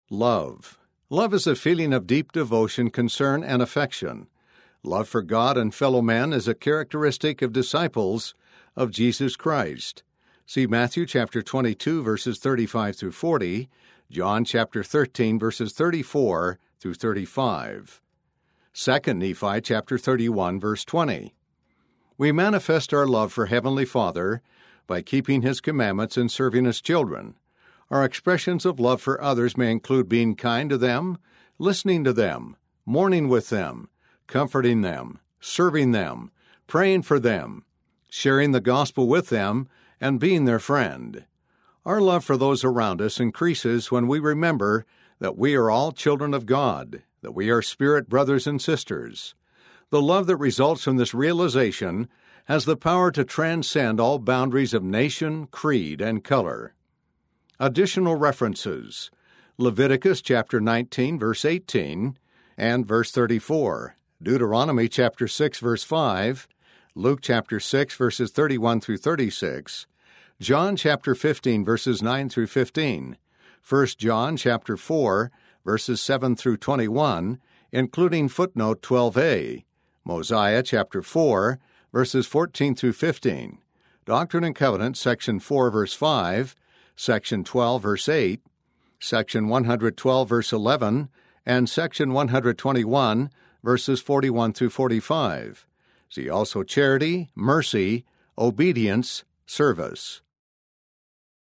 Love. Love is a feeling of deep devotion, concern, and affection. Love for God and fellow men is a characteristic of disciples of Jesus Christ. See Matthew chapter 22, verses 35 through 40, John chapter 13, verses 34 through 35. 2 Nephi chapter 31, verse 20. We manifest our love for Heavenly Father by keeping His commandments and serving His children. Our expressions of love for others may include being kind to them, listening to them, mourning with them, comforting them, serving them, praying for them, sharing the gospel with them, and being their friend. Our love for those around us increases when we remember that we are all children of God, that we are spirit brothers and sisters. The love that results from this realization has the power to transcend all boundaries of nation, creed, and color. Additional references: Leviticus chapter 19, verse 18 and verse 34, Deuteronomy chapter 6, verse 5, Luke chapter 6, verses 31 through 36, John chapter 15, verses 9 through 15, 1 John chapter 4, verses 7 through 21, including footnote 12a, Mosiah chapter 4, verses 14 through 15, Doctrine and Covenants, section 4, verse 5, section 12, verse 8, section 112, verse 11, and section 121, verses 41 through 45. See also charity, mercy, obedience, service.